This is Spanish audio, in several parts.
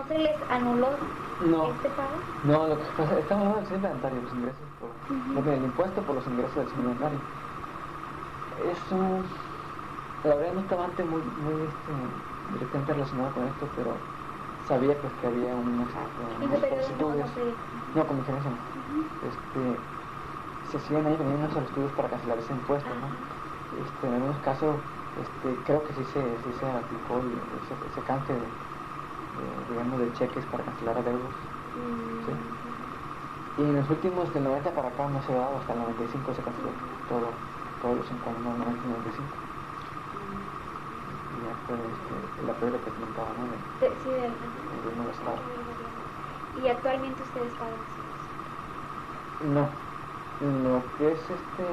se les anuló No, este pago? no, lo que pasa, estamos hablando del inventario, los ingresos, el impuesto por los ingresos del inventario. Eso, la verdad no estaba antes muy directamente relacionado con esto, pero sabía pues que había unas solicitudes, no, con mi gerencia no. Se siguen ahí vendiendo unos estudios para cancelar ese impuesto, ¿no? En algunos casos, creo que sí se aplicó ese canje digamos, de cheques para cancelar adeudos. ¿Sí? Y en los últimos, del 90 para acá no se ha dado, hasta el 95 se canceló todos los 50, no, 90 y 95. Y ya fue el apoyo que comentaba, ¿no? Sí, del gobierno del Estado. ¿Y actualmente ustedes pagan? No, lo que es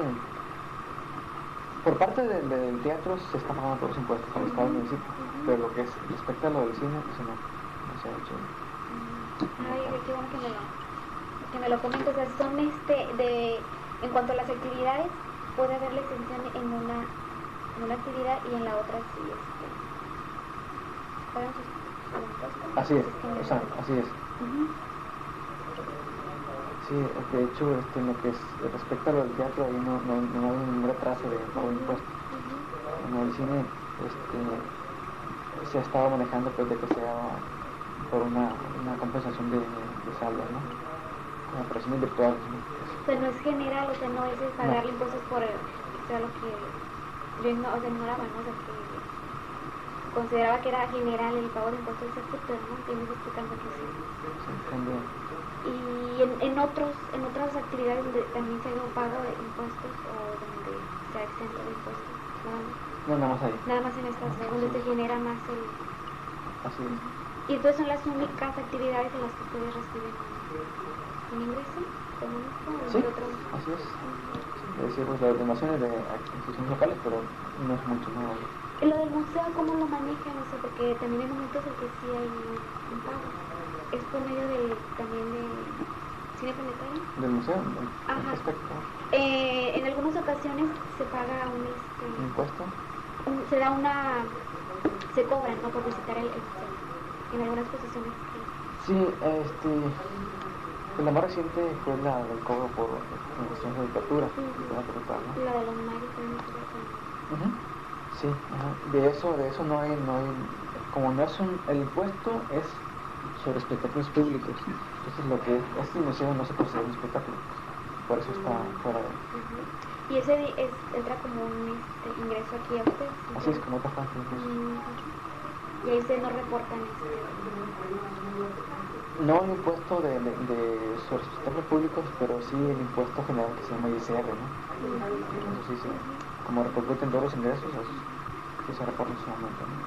por parte del teatro se está pagando todos los impuestos al Estado y al municipio, pero lo que es respecto a lo del cine, eso no se ha hecho. Ay, qué bueno que me lo comentes. O sea, son en cuanto a las actividades, puede haber la exención en una actividad y en la otra sí, pagan sus impuestos. Así es, o sea, así es. Sí, de hecho, en lo que es respecto a lo del teatro, ahí no hay ningún retraso de pago de impuestos. En el cine se ha estado manejando pues de que sea por una compensación de saldo, ¿no? Con operaciones virtuales, ¿no? O sea, no es general, o sea, no es pagarle impuestos por o sea, lo que yo ignoraba, ¿no? O sea, que consideraba que era general el pago de impuestos de sector, ¿no? Y me está explicando que sí. Sí, también. Y en otras actividades donde también se haga un pago de impuestos o donde sea exento de impuestos, nada más. No, nada más ahí. Nada más en estas, donde se genera más el... Así es. Y entonces son las únicas actividades en las que ustedes reciben un ingreso económico. Sí, así es. Es decir, pues las donaciones de instituciones locales, pero no es mucho, no. ¿Y lo del museo cómo lo manejan? O sea, porque también hay momentos en que sí hay un pago. ¿Es por medio también de cine planetario? ¿Del museo? Ajá. Respecto. En algunas ocasiones se paga un impuesto. Se cobran, ¿no? Por visitar el museo. En algunas posiciones. Sí, la más reciente fue la del cobro por cuestiones de literatura. La de los mayos también. Sí, de eso no hay, como no es el impuesto es sobre espectáculos públicos. Entonces lo que este museo no se considera un espectáculo, por eso está fuera de... ¿Y ese entra como un ingreso aquí a usted? Así es, como otra parte incluso. ¿Y ahí ustedes no reportan No el impuesto sobre espectáculos públicos, pero sí el impuesto general que se llama ISR, ¿no? Eso sí, como repercuten todos los ingresos, eso se reporta en su momento, ¿no?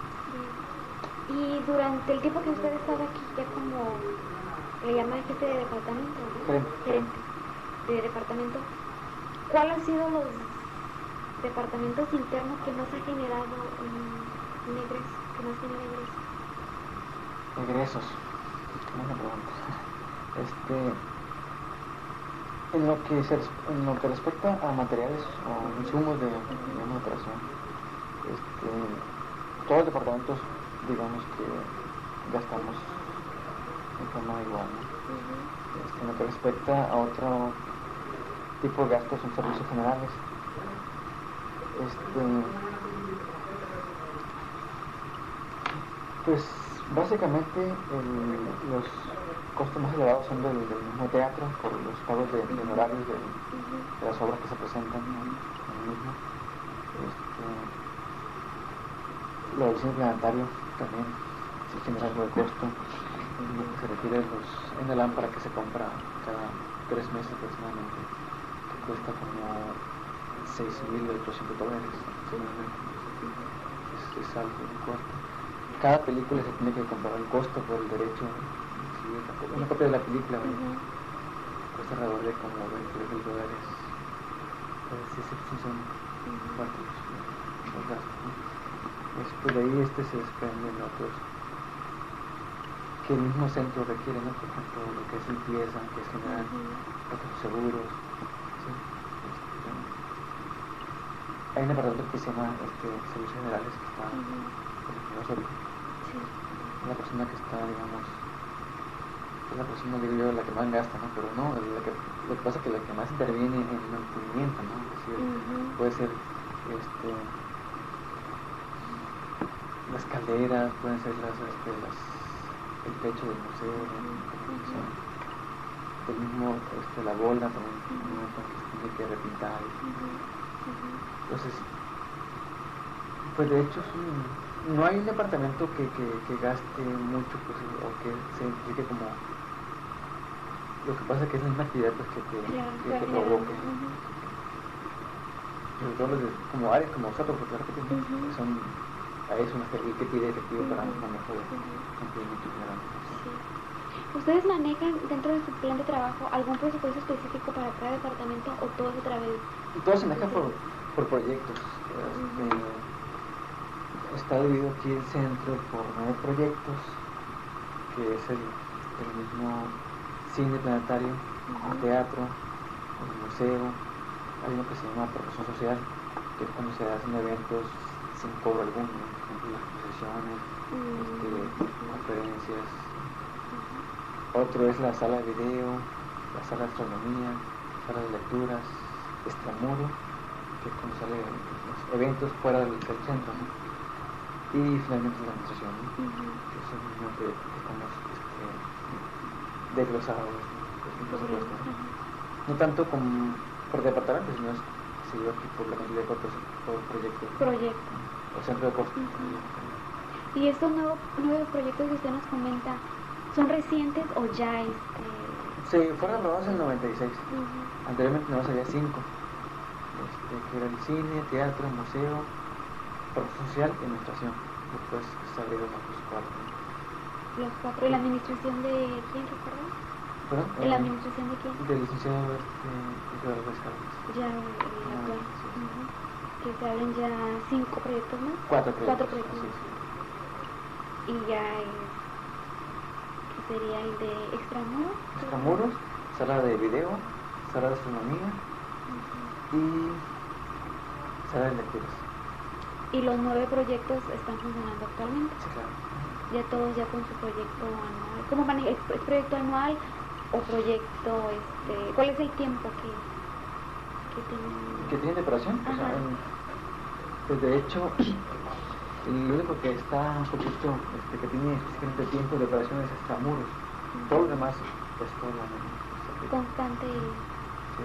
Y durante el tiempo que usted estaba aquí, ya como le llaman jefe de departamento, ¿no? Gerente de departamento, ¿cuál han sido los departamentos internos que más ha generado un egreso? ¿Que más genera ingresos? Egresos. Buena pregunta. En lo que respecta a materiales o insumos de operación, todos los departamentos, digamos que gastamos de forma igual, ¿no? En lo que respecta a otro tipo de gastos son servicios generales. Pues básicamente los costos más elevados son del mismo teatro por los pagos de honorarios de las obras que se presentan en el mismo. Lo del cine planetario también se genera algo de costo, lo que se refiere en la lámpara que se compra cada 3 meses aproximadamente, que cuesta como $6,800 aproximadamente. Es algo de costo. Cada película se tiene que comprar el costo por el derecho, una copia de la película cuesta alrededor de como $23,000. Entonces sí son fuertes los gastos, ¿no? Después de ahí se desprenden otros que el mismo centro requiere, ¿no? Por ejemplo, lo que es limpieza, que es general, otros seguros, ¿sí? Hay un departamento que se llama Servicios Generales que está en nosotros. la persona que está, digamos, es la persona, digo yo, la que más gasta, ¿no? Pero no, lo que pasa es que la que más interviene en el mantenimiento, ¿no? Es decir, puede ser las calderas, pueden ser el techo del museo, el mismo, la bola también, que tiene que repintar. Entonces, pues de hecho no hay un departamento que gaste mucho, pues, o que se identifique como. Lo que pasa es que es una actividad, pues, que te provoque. Sobre todo como áreas como Soto, porque son una que pide efectivo para un manejo de cumplimiento general. ¿Ustedes manejan dentro de su plan de trabajo algún presupuesto específico para cada departamento o todo es a través? Todo se maneja por proyectos. Está dividido aquí el centro por 9 proyectos, que es el mismo cine planetario, el teatro, el museo. Hay uno que se llama Profesión Social, que es cuando se hacen eventos sin cobro alguno, por ejemplo las exposiciones, conferencias. Otro es la sala de video, la sala de astronomía, sala de lecturas, extramuro, que es cuando salen los eventos fuera del centro, ¿no? Y finalmente la administración, ¿no? Que es el mismo que estamos desglosados, no tanto como por departamentos, sino se lleva aquí por la cantidad de por proyecto. O centro de costos. ¿Y estos nuevos proyectos que usted nos comenta son recientes o ya Sí, fueron aprobados en el 96. Anteriormente no había 5. Que era el cine, teatro, museo, profesión social y administración. Después se abrieron los 4. Los 4. ¿Y la administración de quién, recuerda? ¿Perdón? ¿La administración de quién? Del licenciado Eduardo Escaldes. Ya, actual. Que se abren ya 5 proyectos más. 4 proyectos. 4 proyectos. Sí. Y ya ¿qué sería el de extramuros? Extramuros, sala de video, sala de astronomía y sala de lecturas. ¿Y los 9 proyectos están funcionando actualmente? Sí, claro. Ya todos ya con su proyecto anual. ¿Cómo maneja el proyecto anual o proyecto, cuál es el tiempo que tienen? ¿Que tienen de operación? O sea, pues de hecho, el único que está un poquito, que tiene suficiente tiempo de operación es extramuros. Todo lo demás es todo lo mismo. Constante. Sí.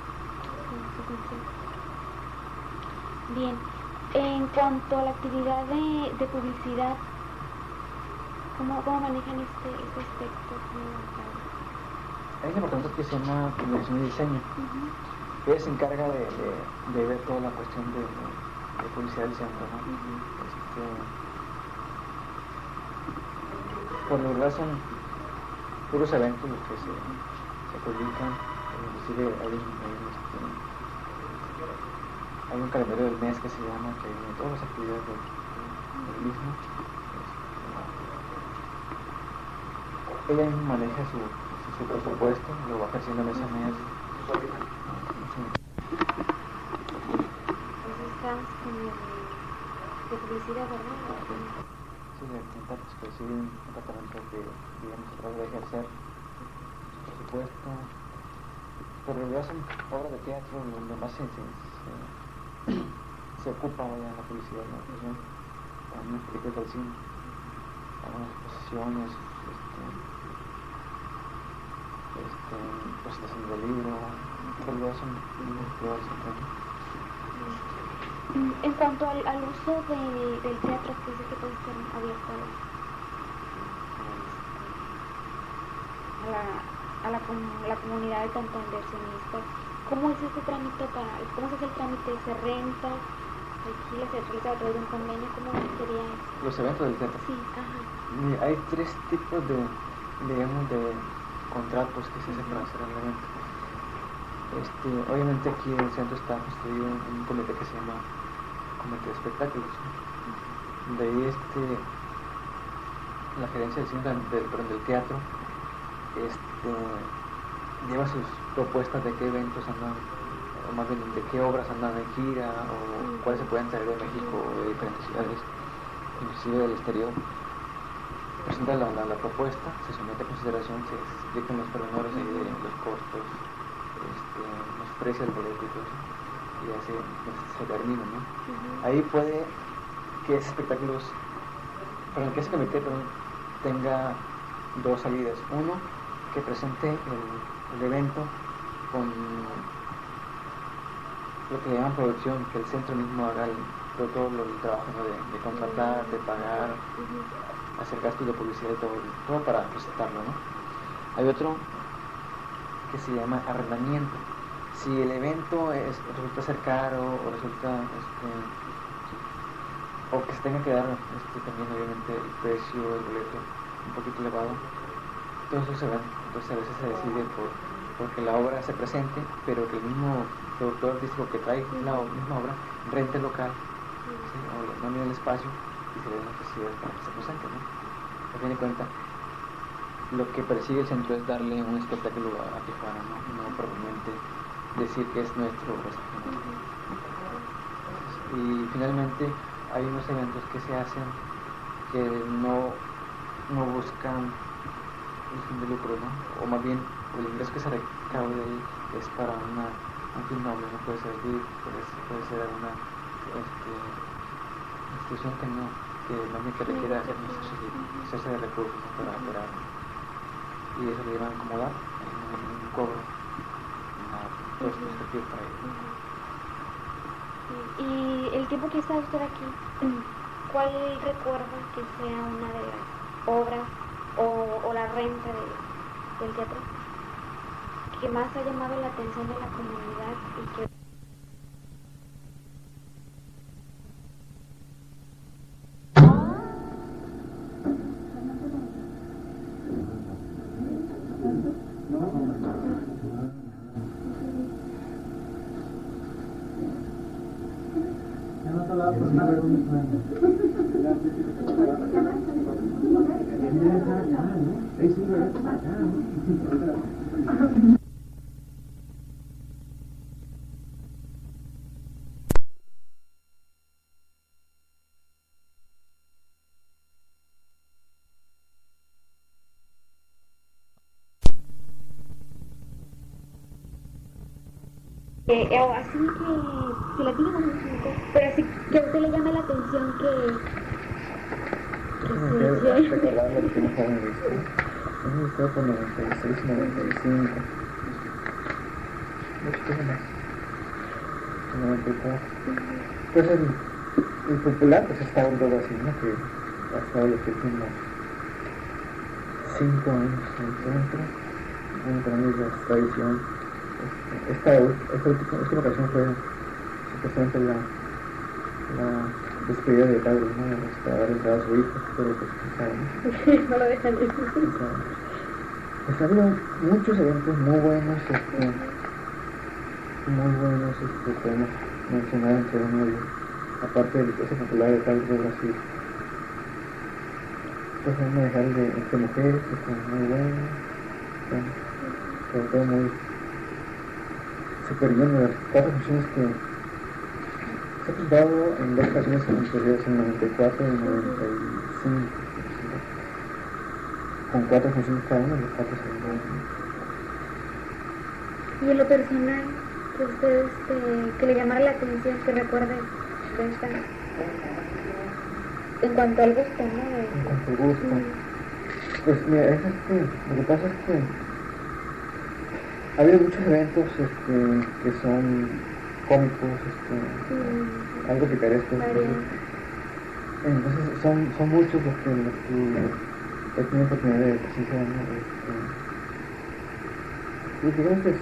Bien. En cuanto a la actividad de publicidad, ¿cómo manejan este aspecto? Hay un departamento que se llama Comunicación y Diseño. Ella se encarga de ver toda la cuestión de publicidad del centro, ¿no? Por lo general son puros eventos los que se publican. Inclusive hay un calendario del mes que se llama, que viene todas las actividades del mismo. Ella misma maneja su presupuesto, lo va creciendo mes a mes. Entonces estás con de publicidad, ¿verdad? Sí, le intenta pues un departamento que, digamos, trata de ejercer su presupuesto. Por lo general son obras de teatro donde más se ocupa ya en la publicidad, ¿no? Algunas películas del cine, algunas exposiciones, presentación del libro, por lo general son pruebas. En cuanto al uso del teatro, que es el que puede estar abierto a la comunidad de tanto inversionistas, ¿cómo es ese trámite cómo se hace el trámite? ¿Se renta? ¿Alquila? ¿Se realiza a través de un convenio? ¿Cómo sería eso? Los eventos del teatro. Sí, Hay 3 tipos de contratos que se hacen para hacer el evento. Obviamente aquí en el centro está construido un comité que se llama Comité de Espectáculos. De ahí la gerencia del cine del teatro lleva sus propuestas de qué eventos andan, o más bien de qué obras andan en gira, o cuáles se pueden traer de México o de diferentes ciudades, inclusive del exterior. presenta la propuesta, se somete a consideración, se explican los pormenores ahí de los costos, los precios del boleto y todo eso, y ya se termina, ¿no? Ahí puede que ese espectáculo, que ese comité tenga dos salidas. Uno, que presente el evento con lo que le llaman producción, que el centro mismo haga todo el trabajo, ¿no? de contratar, de pagar, hacer gastos de publicidad y todo para presentarlo, ¿no? Hay otro que se llama arrendamiento. Si el evento resulta ser caro o resulta o que se tenga que dar también obviamente el precio del boleto un poquito elevado, todo eso se ve. Entonces a veces se decide porque la obra se presente, pero que el mismo productor artístico que trae la misma obra rente el local, ¿sí? O no mira el espacio y se le da la facilidad para que se presente, ¿no? A fin de cuentas, lo que persigue el centro es darle un espectáculo a Tijuana, no propiamente decir que es nuestro o es ajeno. Y finalmente hay unos eventos que se hacen que no buscan el fin de lucro, ¿no? O más bien el ingreso que se recaude ahí es para un fin noble, ¿no? Puede ser puede ser alguna institución que requiera hacer un exceso de recursos, ¿no? Para operar, y eso le van a acomodar en un cobro, todo esto respectivo para ello. Y el tiempo que está usted aquí, ¿cuál recuerda que sea una de las obras o la renta del teatro que más ha llamado la atención de la comunidad y que así que la tiene como pero así que a usted le llame la atención Recordar lo que nos habían visto. Hemos estado por 96, 95. Mucho más. 94. Pues el popular pues está en todo así, ¿no? Que ha estado los últimos 5 años en el centro. Para mí es la tradición. Esta última ocasión fue supuestamente la despedida de padre, ¿no? Para dar entrada a su hijo, pero pues no lo dejan ir. Pues ha habido muchos eventos muy buenos, podemos mencionar entre uno y aparte del ese popular de tal de Brasil. Pues vamos a dejar el de Entre Mujeres, que fue muy bueno, sobre todo muy súper bien de las 4 funciones que se ha presentado en 2 ocasiones anteriores, en 94 y 95, con 4 funciones cada una, los 4 segundos. Y en lo personal, que usted que le llamara la atención, que recuerde de esta, en cuanto al gusto, ¿no? En cuanto al gusto, pues mira, lo que pasa es que ha habido muchos eventos que son cómicos, algo picarescos. Entonces son muchos los que he tenido oportunidad de presenciar, ¿no? Y digamos que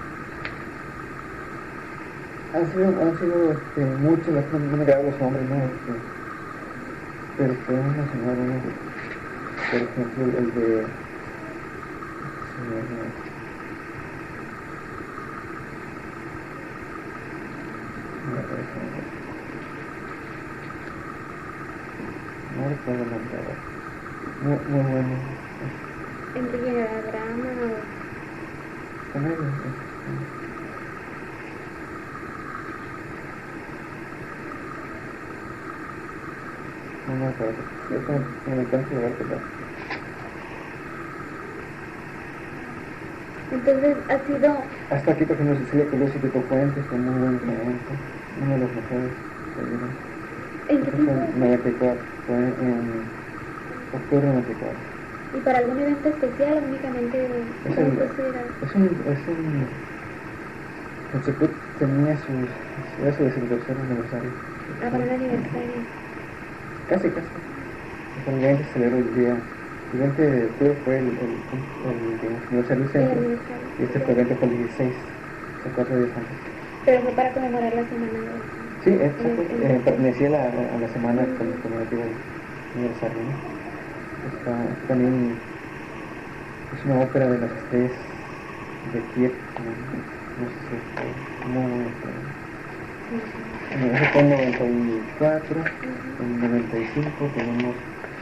han sido muchos, no me grabo los nombres, ¿no? Pero podemos mencionar uno, por ejemplo, el de no recuerdo el nombre ahora. Muy bueno. ¿En qué genera drama o...? Comedia. Muy me acuerdo. Yo como me encuentro lugar que tal. Entonces ha sido... Hasta aquí, por ejemplo, Cecilia Colucci de Fuentes, fue muy buen momento, uno de los mejores. ¿En qué tiempo? 94, fue en octubre de 94. ¿Y para algún evento especial o únicamente cómo fue su edad? El Secut tenía era su 12º aniversario. Ah, para el aniversario. Casi. El 20 se celebró el día. El 20 de octubre fue el aniversario del centro. Y este evento fue el 16, o 4 días antes. Pero fue para conmemorar la semana de... Sí, exacto. Pertenecía a la semana conmemorativa del aniversario, ¿no? También es una ópera de las estrellas de Kiev, no sé si es muy... Eso fue en 94, en 95 tenemos...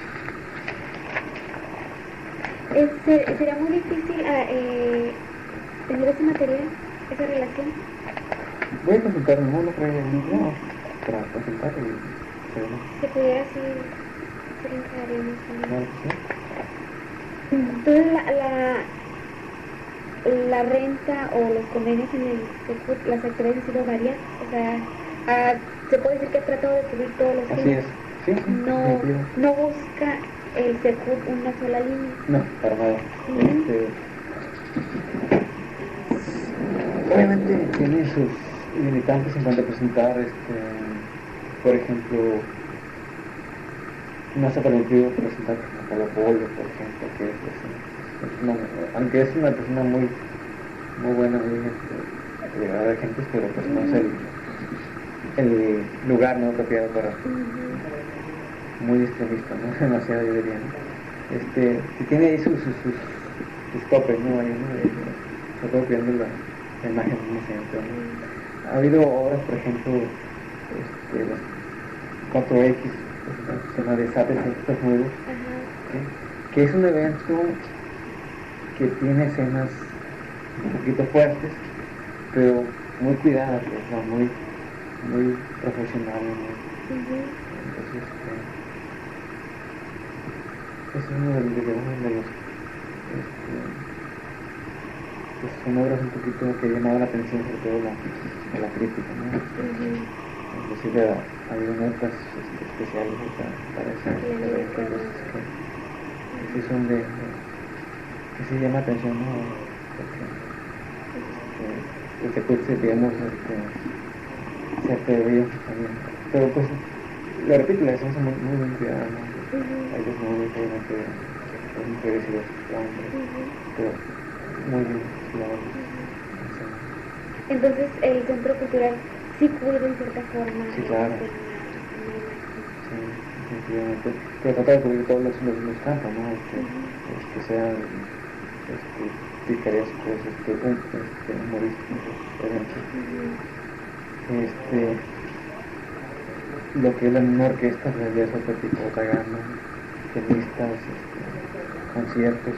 ¿Será muy difícil tener ese material, esa relación? Voy a consultar, no creo no, para consultar y... Se pudiera así, se le entregaríamos Claro que sí. Entonces la renta o los convenios en el Secut, las actividades han sido varias, o sea, se puede decir que ha tratado de cubrir todos los Así fines. es, sí, No busca el Secut una sola línea. No, para nada. Obviamente tiene sus limitantes en cuanto a presentar, por ejemplo, no se ha permitido presentar a Pablo Pollo, por ejemplo, que aunque es una persona muy buena, muy llegada de gente, pero pues no es el lugar no apropiado para muy extremista, ¿no? Demasiado, yo diría, ¿no? Si tiene ahí sus topes, ¿no? Ahí, ¿no? Sobre todo cuidando la imagen de un centro, ¿no? Ha habido obras, por ejemplo, las 4X, se llama Desate Efectos Nuevos, que es un evento que tiene escenas un poquito fuertes, pero muy cuidadas, ¿no? muy profesional, ¿no? Entonces, es uno de los pues son obras un poquito que llamaban la atención, sobre todo de la crítica, ¿no? Inclusive ha habido notas especiales para esas cosas que sí son que sí llama atención, ¿no? Porque se puede, digamos, se atrevió también, pero pues lo repito, la escena es muy bien cuidada, ¿no? Hay desnudos, obviamente, muy progresivos, pero muy bien cuidados. Entonces el centro cultural sí cuida en cierta forma. Sí, claro. Sí, definitivamente. Pero trata de cubrir todos los campos, ¿no? Que sean picarescos, humorísticos, lo que es la misma orquesta, pues ya es otro tipo de gama, pianistas, conciertos,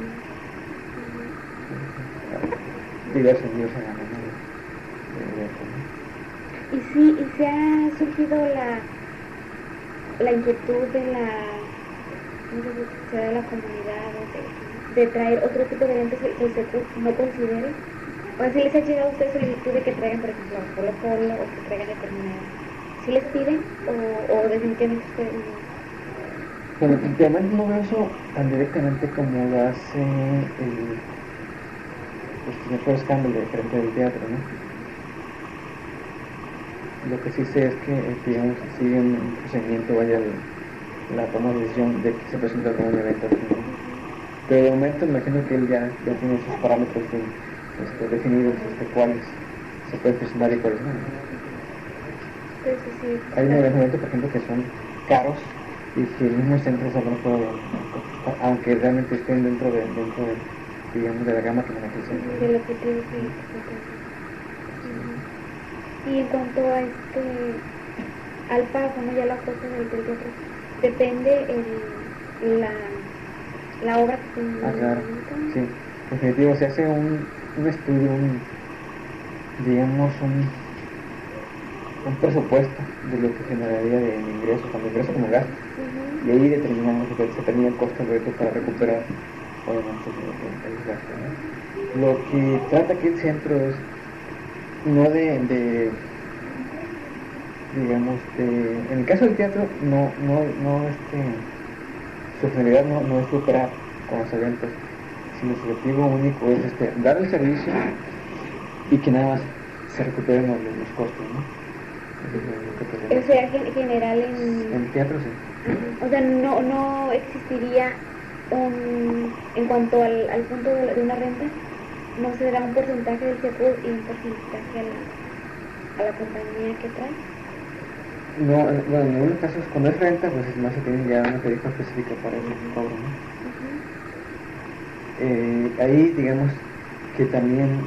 diversas gamas, ¿no? Y se ha surgido la inquietud de la comunidad de traer otro tipo de eventos que el Secut no considere. O si les ha llegado a ustedes solicitud de que traigan, por ejemplo, Polo Polo o que traigan determinadas. ¿Sí les piden o definitivamente ustedes no? Bueno, definitivamente no veo eso tan directamente como lo hace el señor Escándalo, de frente del teatro, ¿no? Lo que sí sé es que, digamos, sigue un procedimiento, vaya, la toma de decisión de que se presenta algún evento aquí, ¿no? Pero de momento me imagino que él ya tiene sus parámetros definidos, cuáles se pueden presentar y cuáles no. Sí. Hay unos eventos, por ejemplo, que son caros y que el mismo centro no puede, aunque realmente estén dentro de digamos, de la gama que maneja el centro. De lo que tiene que Y en cuanto a al pago, ¿no? Ya la cosa del teatro, depende la obra que se claro. Sí, en definitivo se hace un estudio, digamos un presupuesto de lo que generaría de ingresos, tanto ingresos como gastos, y ahí determinamos, se determina el costo del proyecto para recuperar obviamente el gasto, ¿no? Lo que trata aquí el centro es no digamos, en el caso del teatro su finalidad no es lucrar con los eventos, sino su objetivo único es dar el servicio y que nada más se recuperen los costos, ¿no? O sea, general en teatro sí. O sea, no existiría en cuanto al punto de una renta, no se dará un porcentaje del Secut y un porcentaje a la compañía que trae. No, bueno, en algunos casos cuando es renta, pues es más se tiene ya una tarifa específica para ese cobro, ¿no? Ahí digamos que también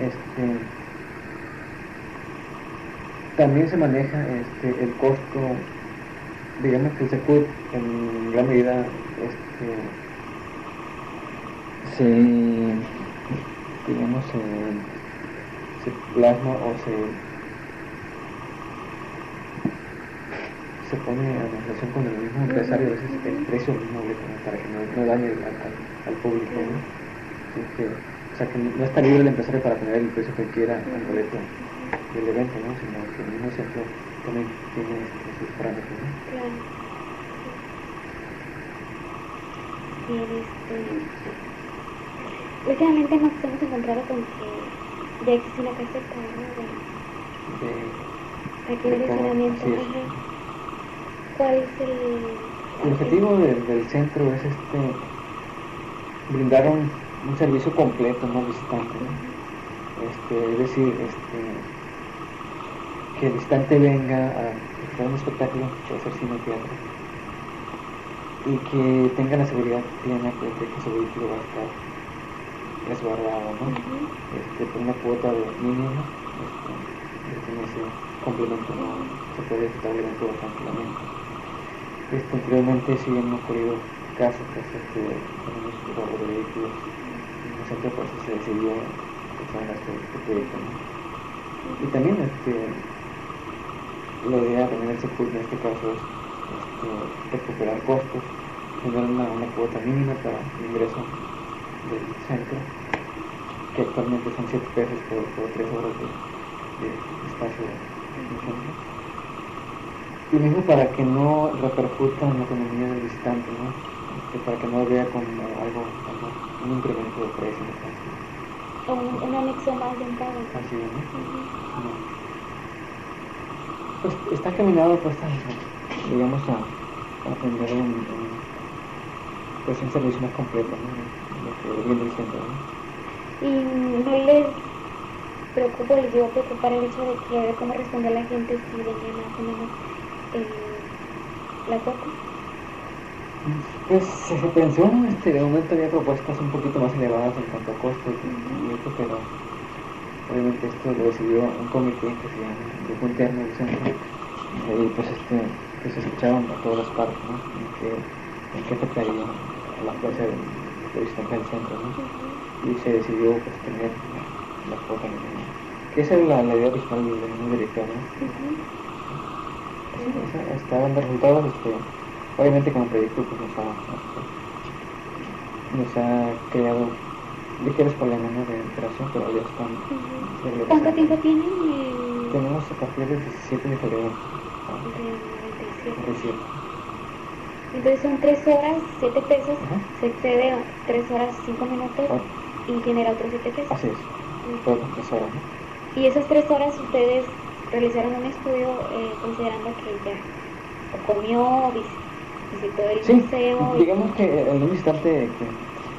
también se maneja el costo, digamos que el Secut en gran medida se plasma o se pone a negociación con el mismo empresario, a veces el precio mismo para que no dañe al público, ¿no? O sea, que no está libre el empresario para poner el precio que quiera al boleto del evento, ¿no? Sino que el mismo centro también tiene sus parámetros, ¿no? Claro. Bien, últimamente nos hemos encontrado con que ya existe una caseta, ¿no? De aquí de funcionamiento. Sí, ¿Cuál es el objetivo del centro? Es brindar un servicio completo, no visitante, ¿no? Es decir, que el visitante venga a disfrutar un espectáculo, puede ser cine o teatro, y que tenga la seguridad plena de que su vehículo va a estar resguardado, ¿no? Por una cuota mínima, tiene ese complemento, ¿no? Se puede visitar el evento tranquilamente. Anteriormente sí han ocurrido casos que tenemos robo de vehículos en el centro, por eso se decidió empezar este proyecto, ¿no? Y también la idea también del Secut en este caso es recuperar costos, tener una cuota mínima para el ingreso del centro, que actualmente son 7 pesos por 3 horas de espacio en el centro. Y mismo para que no repercuta en la economía del visitante, ¿no? Para que no vea como un incremento de precio. O un anexo más de un pago. Así es, ¿no? Pues está caminado pues digamos a tener un servicio más completo, ¿no? Lo que viene diciendo, ¿no? Y no les preocupa, les llegó a preocupar el hecho de que a ver cómo responde la gente si venía más o menos la cuota. Pues se pensó, de momento había propuestas un poquito más elevadas en cuanto a costos, pero obviamente esto lo decidió un comité que se llama el Grupo Interno del Centro, y pues que se escuchaban a todas las partes, ¿no? En qué afectaría a la plaza de visitante del centro, ¿no? Y se decidió pues tener la cuota mínima, que esa es la idea original del mismo director, ¿no? Estaban dando resultados, obviamente como proyecto pues nos ha creado ligeros problemas, ¿no? De operación, pero ya están regularizando. ¿Cuánto tiempo tienen? Tenemos a partir del 17 de febrero. De 97. Entonces son 3 horas, 7 pesos, se excede 3 horas, 5 minutos y genera otros 7 pesos. Así es, todas las 3 horas, ¿no? Y esas 3 horas ustedes realizaron un estudio considerando que ya comió, visitó el museo. Digamos que el visitante que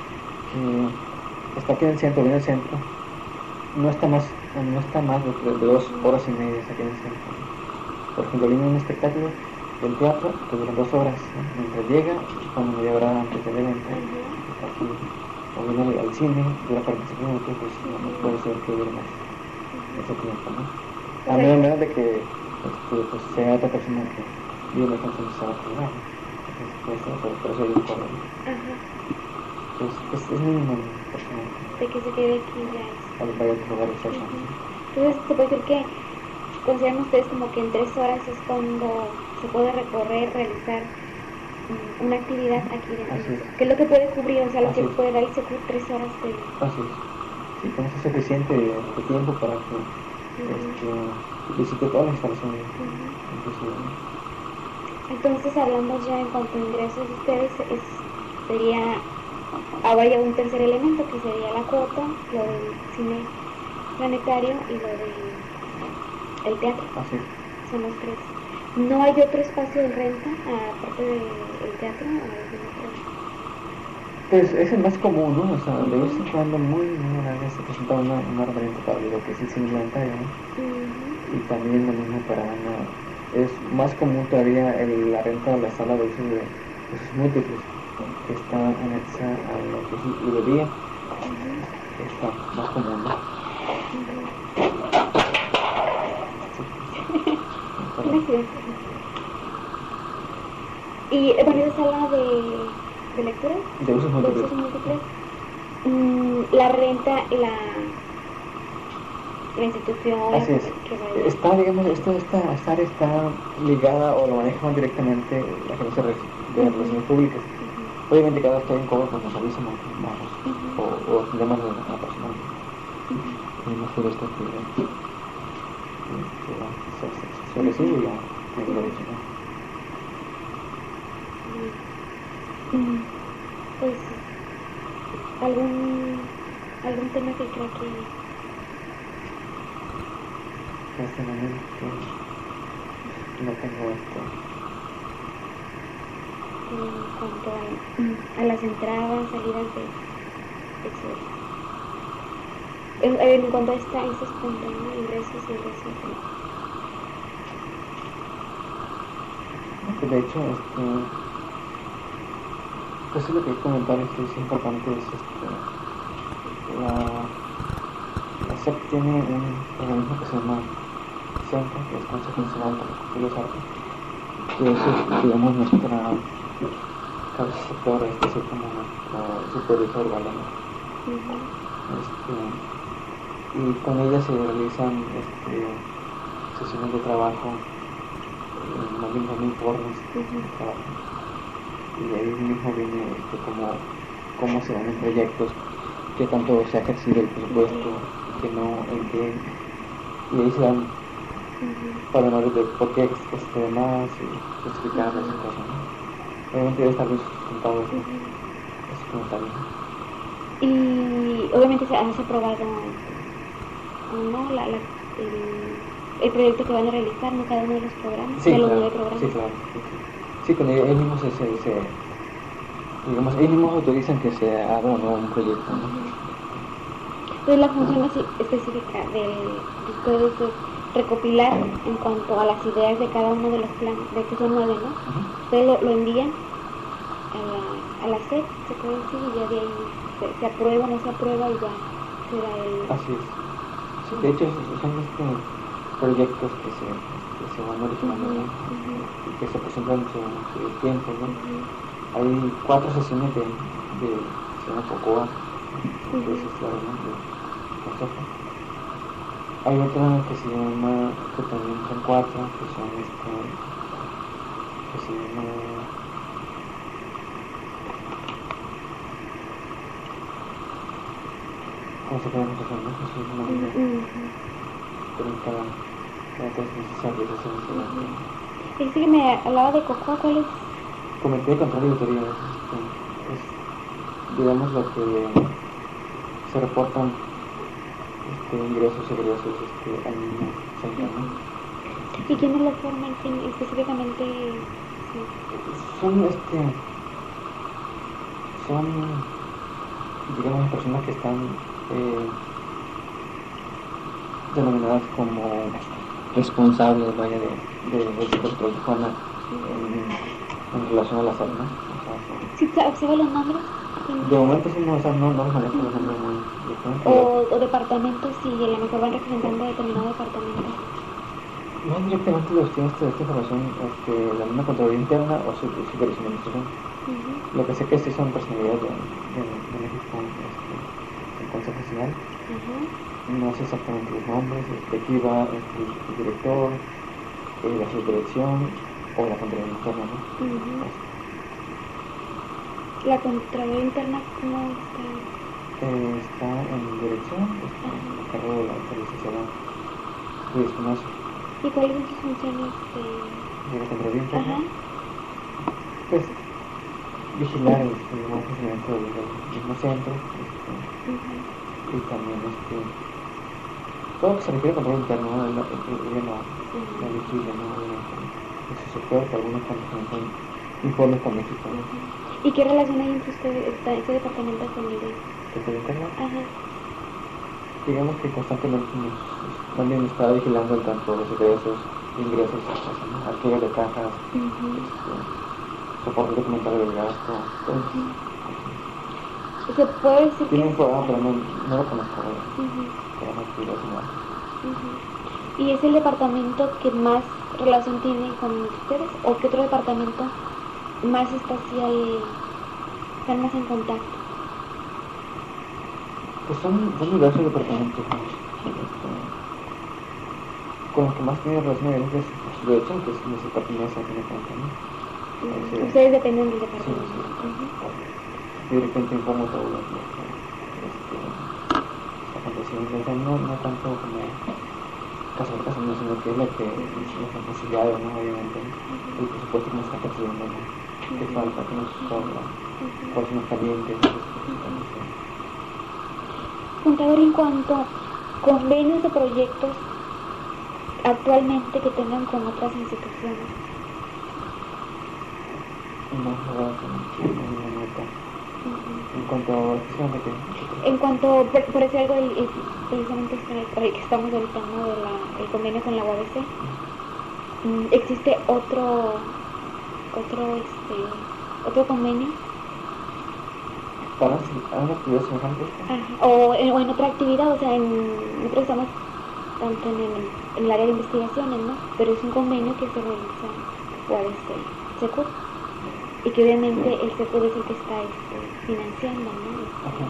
está aquí en el centro, viene al centro, no está más de 2 horas y media aquí en el centro. Por ejemplo, viene un espectáculo del teatro que dura 2 horas, ¿no? Mientras llega, cuando media hora antes del evento, está aquí, o viene al cine, dura 45 minutos, pues no puede ser que dure más ese tiempo, ¿no? A menos de que pues sea otra persona que viene con su celular, por eso hay un correo. Pues es mínimo de que se quede aquí ya es. Al varios lugares. Entonces se puede decir que consideran ustedes como que en 3 horas es cuando se puede recorrer, realizar una actividad aquí dentro? ¿Qué es lo que puede cubrir? O sea, lo que puede dar y se cubre 3 horas de... Así es. Sí, con eso es suficiente de tiempo para que visite todas las instalaciones. Entonces, hablando ya en cuanto a ingresos de ustedes, sería, habría un tercer elemento que sería la cuota, lo del cine planetario y lo del teatro. Así es. Son los 3. ¿No hay otro espacio de renta aparte del teatro? Pues es el más común, ¿no? O sea, de vez en cuando, muy rara se presenta una renta para lo que es el cine planetario, ¿no? Y también lo mismo para es más común todavía la renta de la sala de usos múltiples, que está anexa a lo que es librería. Está más común, ¿no? ¿Y bueno, esa sala de lectura? De usos múltiples. La renta, la institución. Así es. Está, digamos, esta área está ligada o lo manejan directamente la Agencia de Relaciones Públicas. Obviamente cada vez que hay un cobro pues nos avisan, o tenemos a la persona que no quiere esta actividad. Se recibe y ya tiene que adicionar. Pues algún tema que creo que en este momento no tengo esto. En cuanto a las entradas, salidas de en cuanto a estos puntos, ¿no? Ingresos y egresos. De hecho, pues es lo que comentar es importante, la SEP tiene un organismo que se llama CENCA, que es Consejo Nacional para la Cultura y las Artes, que es, digamos, nuestra cabeza sectora, es decir, como nuestra supervisor, ¿vale? Y con ella se realizan sesiones de trabajo, más bien con informes de trabajo. Y ahí mismo viene cómo se van los proyectos, qué tanto se ha crecido el presupuesto, que no, en qué, y ahí se dan pormenores de por qué más y justificar esas cosas, ¿no? Obviamente debe estar bien sustentado ese comentario. Y obviamente se has aprobado, ¿no? El proyecto que van a realizar en cada uno de los programas, sí, de los claro, 9 programas. Sí, claro. Sí, con ellos mismos digamos, ellos mismos autorizan que se haga o no un proyecto, ¿no? Entonces la función así específica de ustedes es recopilar en cuanto a las ideas de cada uno de los planes, de que son 9, ¿no? Ustedes lo envían a la SEP, se puede decir, y ya de ahí se aprueba o no se aprueba y ya será el... Así es. Sí, de hecho, son proyectos que se van originando, y que se presentan en su tiempo, ¿no? Hay 4 sesiones de se llama COCOA, que es de consejo. Hay otra que se llama, que también son 4, que son que se llama ¿cómo se llama? Eso es una manera. Pero cada 3 meses se hace. Dice que me hablaba de COCOA, ¿cuál es? Comité de Control y Auditoría, es digamos lo que se reportan ingresos y egresos al mismo centro, ¿no? ¿Y quiénes lo forman específicamente? Sí. Son digamos personas que están denominadas como responsables, vaya, del control de Juana en relación a la salud, ¿no? ¿Sí observa los nombres? De momento sí, no los manejo los nombres muy o departamentos, si a lo mejor van representando a determinado departamento. No directamente los tiene esta información la misma Contraloría Interna o su Supervisión de Administración. Lo que sé que sí son personalidades de México, el Consejo Nacional, no sé exactamente los nombres, aquí va el director, la subdirección o la Contraloría Interna, ¿no? ¿La Contraloría Interna cómo está? Está en dirección, está a cargo de la licenciada Luis Conoce. ¿Y cuáles son sus funciones de la Contraloría Interna? Ajá. Pues vigilar el buen funcionamiento del mismo centro, y también todo lo que se refiere a control interno, ¿no? Ella la vigila, ¿no? Ese sector que algunos también informes con México, ¿no? ¿Y qué relación hay entre este departamento con el ¿Control interno? Ajá. Digamos que constantemente también está vigilando el tanto los egresos, ingresos, archivos de cajas, soporte documentario del gasto, todo. ¿Se puede decir tiene un que programa, pero no lo conozco, programa actividad. ¿Y es el departamento que más relación tiene con ustedes? ¿O qué otro departamento más están más en contacto? Pues son diversos departamentos, ¿no? Con los que más tiene relación es de hecho, que es nuestra pertenencia que me cuenta, ¿no? Ustedes dependen del departamento. Sí. De repente informo todo lo que está aconteciendo, o sea, no tanto como caso por caso, sino que es lo que nos ha conciliado, ¿no? Obviamente, el presupuesto que nos está percibiendo, ¿no? Que falta, que nos sobra, cuáles son los calientes, Contador, en cuanto a convenios de proyectos actualmente que tengan con otras instituciones. No, en cuanto a en cuanto, por decir algo, precisamente el que estamos ahorita, ¿no? El convenio con la UABC, ¿existe otro convenio? ¿Para una actividad semejante? O en otra actividad, o sea, nosotros estamos tanto en el área de investigaciones, ¿no? Pero es un convenio que se realiza UABC, SECUD, y que obviamente el SECUD es el que está financiando, ¿no?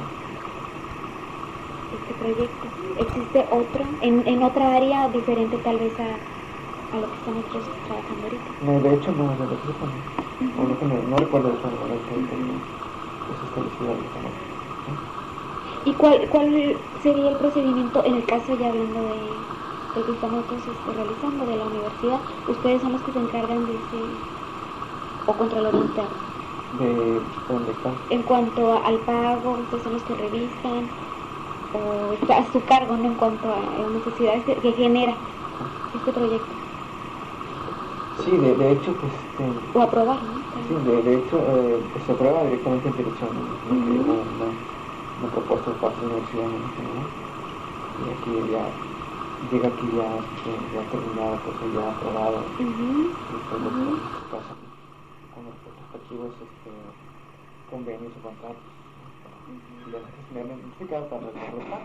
Este proyecto. ¿Existe otro en otra área diferente tal vez a lo que estamos nosotros trabajando ahorita? No, de hecho no, de hecho no recuerdo eso, es establecido ahorita. ¿Y cuál sería el procedimiento en el caso, ya hablando de que estamos nosotros realizando de la universidad? Ustedes son los que se encargan de ese, o Contraloría Interna. ¿De dónde está? En cuanto al pago, ustedes son los que revisan, o está a su cargo, ¿no? En cuanto a las necesidades que genera este proyecto. Sí, de hecho, pues... o aprobar, ¿no? Sí, de hecho, pues se aprueba directamente en dirección, ¿no? Una propuesta de parte de la universidad, ¿no? Y aquí ya llega aquí ya terminado, pues ya aprobado. Y pues lo que pasa con los respectivos convenios o contratos. Y ya se me explicado para los pagos.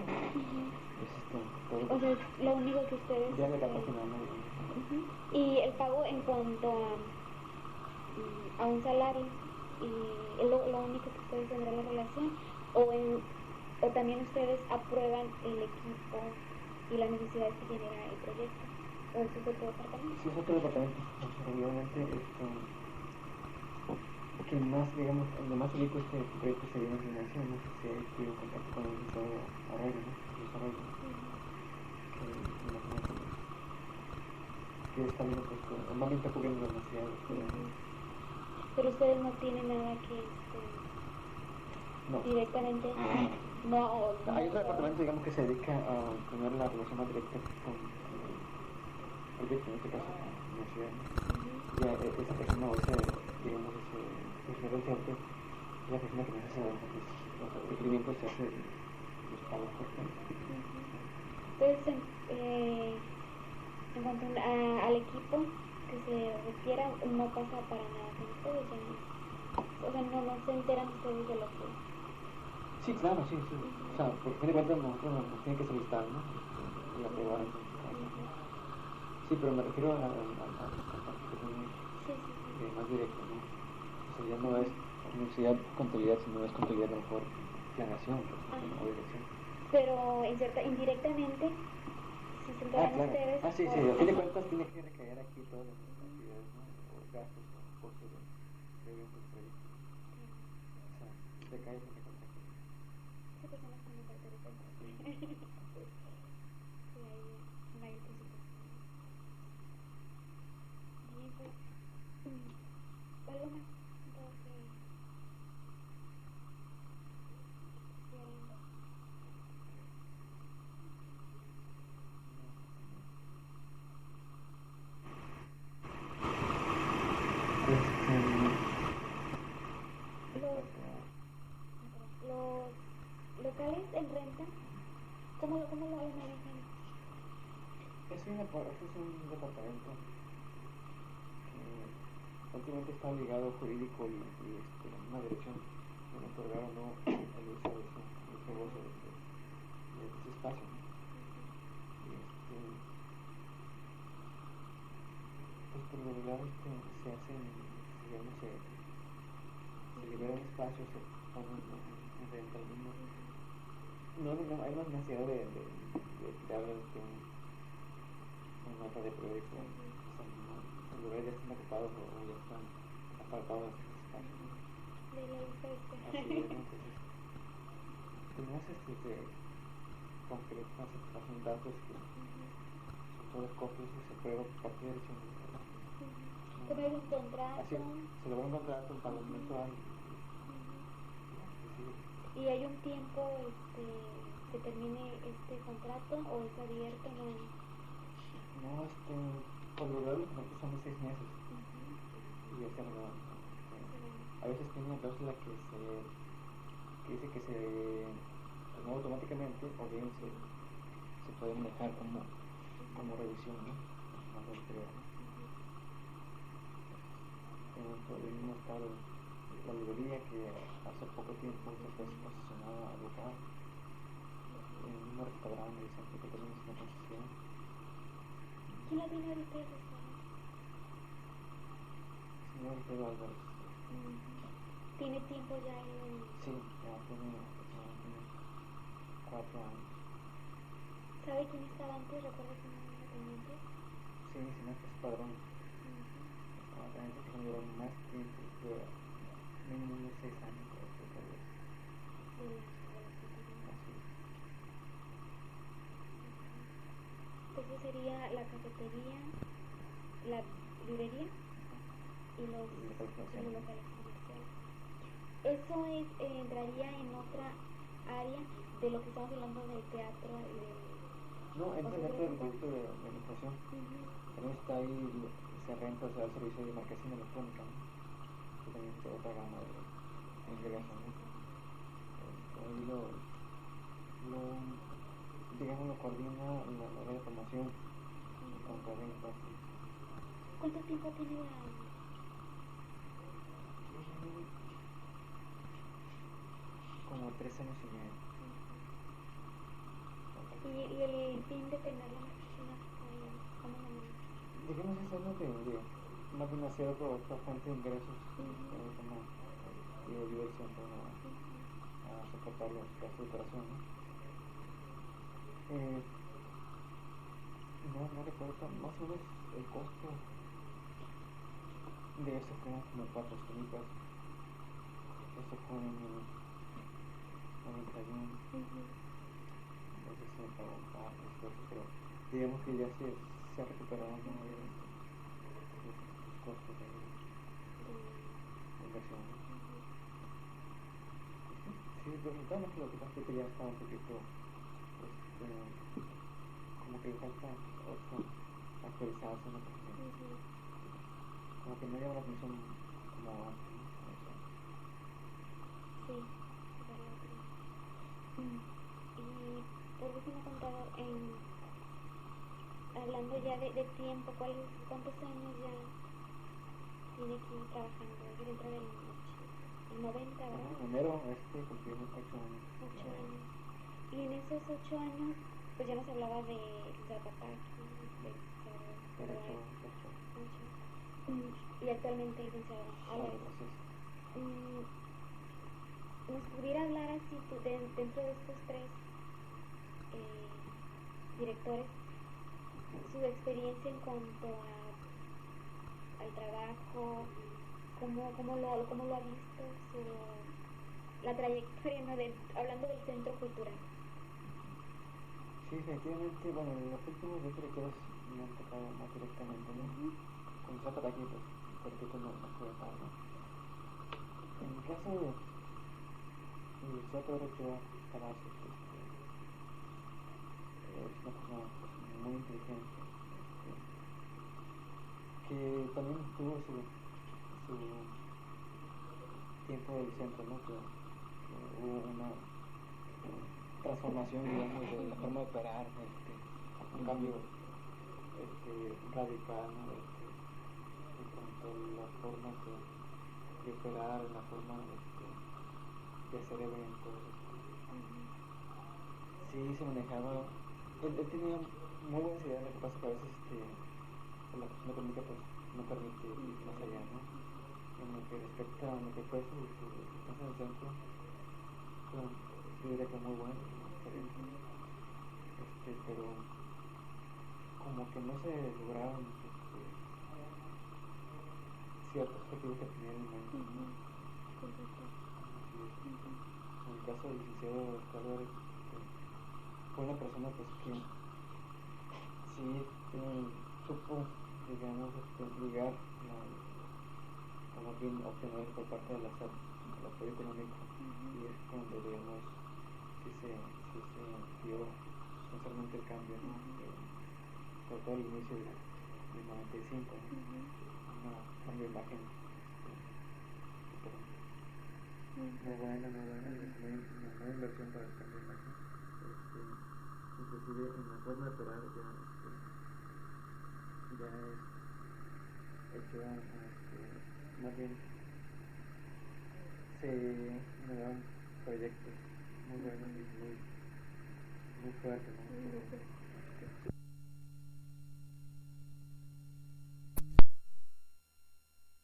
O sea, es lo único que ustedes... Ya le da continuando. Y el pago en cuanto a un salario, y es lo único que ustedes tendrán la relación, o también ustedes aprueban el equipo y las necesidades que genera el proyecto, o eso es otro departamento. Sí, es otro departamento. Obviamente, que más, digamos, donde más ubico este proyecto sería en financiación, no sé si hay tenido contacto con el licenciado Arroyo, ¿no? Que está viendo, pues, normalmente está cubriendo las necesidades. Pero ustedes no tienen nada que no. Directamente no. Hay otro departamento, digamos, que se dedica a tener la relación más directa con el proyecto, en este caso con la universidad. Ya esa persona, digamos, es referente, la persona que nos hace los requerimientos, se hace los pagos por tanto. Entonces, en cuanto al equipo que se requiera, no pasa para nada con ustedes, o sea, no se enteran ustedes de lo que... Sí, claro, sí. O sea, por fin de cuentas nosotros nos tienen que solicitar, ¿no? Y aprobar en este caso. Sí, pero me refiero a parte que son más directo, ¿no? O sea, ya no es universidad contabilidad, sino es contabilidad a lo mejor planeación, o dirección. pero indirectamente, si se enteran claro. ustedes... Sí, a fin de cuentas tiene que recaer aquí todas las actividades, ¿no? O gastos o costos de eventos previstos. O sea, recae sobre el contrato. Sí, personas con mucha inteligencia. Sí, hay mayor presupuesto. Bien, pues, algo más creo que quisieran. Los locales en renta, ¿cómo lo manejan? Es un departamento que últimamente está obligado jurídico y una dirección de otorgar o no el uso de ese goce de ese espacio, ¿no? Y pues por lo regular se hacen, digamos, se liberan espacios, se ponen en renta al mismo. No hay más necesidad de tirar una nota de periódico. O sea, los lugares ya están ocupados o ya están apartados de este espacio, ¿no? De la lista Así es, ¿no? Entonces, tenemos de concretas, se pasan datos que son todos copios y se prueba por parte de dirección del trabajo. Como hay un contrato. Así, se le va a un contrato, un pago mensual. ¿Y hay un tiempo que termine este contrato o es abierto? No, por lo general los contratos son de 6 meses. Y ya se renovan. A veces tiene una cláusula que dice que se renueva automáticamente o bien se puede manejar como revisión, ¿no? Más posterior, ¿no? Por el mismo estado la librería que hace poco tiempo se fue posicionada a local en un mismo restaurante de San que tenemos una concesión. ¿Quién la tiene ahorita el restaurante? Señor Pedro Álvarez. ¿Tiene tiempo ya en...? Sí, ya tiene 4 años. ¿Sabe quién estaba antes? ¿Recuerda quién era independiente? Sí, se me hace Escuadrón. También se duró más tiempo, fue mínimo unos 6 años, creo que tal vez. Así es. Entonces sería la cafetería, la librería y los locales comerciales. Eso entraría en otra área de lo que estamos hablando del teatro y del... No, entra dentro del proyecto de administración. También está ahí, se renta, se da el servicio de marcación electrónica, ¿no? Que también es otra gama de ingresos, ¿no? Ahí digamos, lo coordina la área de formación en cuanto a ventas. ¿Cuánto tiempo tiene la...? Como 3 años y medio. ¿Y el fin de tener la oficina, cómo lo maneja? Digamos, es algo de más bien hacer otra fuente de ingresos, como diversión a soportar los gastos de operación, ¿no? No recuerdo, más o menos el costo de eso fue como 400,000 pesos. Eso fue en 91. No sé si me pagó parte, pero digamos que ya se ha recuperado, ¿no? Los costos de inversión, ¿no? Sí, pero realmente lo que pasa es que ya está un poquito, como que le falta actualizarse, ¿no? Como que no llama la atención como antes, ¿no? Sí, y por último, contador, hablando ya de tiempo, ¿cuántos años ya tiene que ir trabajando? Dentro del 90, ¿verdad? En enero cumplimos 8 años. 8 años. Y en esos 8 años, pues ya nos hablaba de Zapataki, de Derecho. y actualmente el licenciado Álvarez. ¿Nos pudiera hablar así dentro de estos 3 directores, su experiencia en cuanto al trabajo, cómo lo ha visto, la trayectoria, ¿no? Hablando del centro cultural. Sí, efectivamente, bueno, los últimos dos directores me han tocado más directamente, ¿no? Con Zapa de aquí, pues, por ejemplo, no puede estar, ¿no? En mi caso, Zapa Ochoa Palacios, es una persona pues, muy inteligente, que también tuvo su tiempo del centro, ¿no? Que hubo una transformación, digamos, de la forma de operar, un cambio radical, ¿no? En cuanto a la forma de operar, la forma de hacer eventos. Sí, se manejaba. Él tenía muy buenas ideas, lo que pasa que a veces la cuestión económica pues, no permite ir más allá, ¿no? En lo que respecta a lo que fue su estancia en el centro, yo diría que muy bueno, excelente. Pero como que no se lograron ciertos objetivos que tenían en mente, ¿no? En el caso del licenciado Álvarez, fue una persona pues que sí supo, digamos, ligar o más bien obtener por parte de la SAT el apoyo económico, y es cuando, digamos, sí se dio sustancialmente el cambio, ¿no? Sobre todo al inicio del 95, ¿no? Una cambio de imagen muy buena, una buena inversión para el cambio de imagen. Inclusive en la forma de operar ya es hecho, más bien se generan proyectos muy buenos y muy fuertes, ¿no?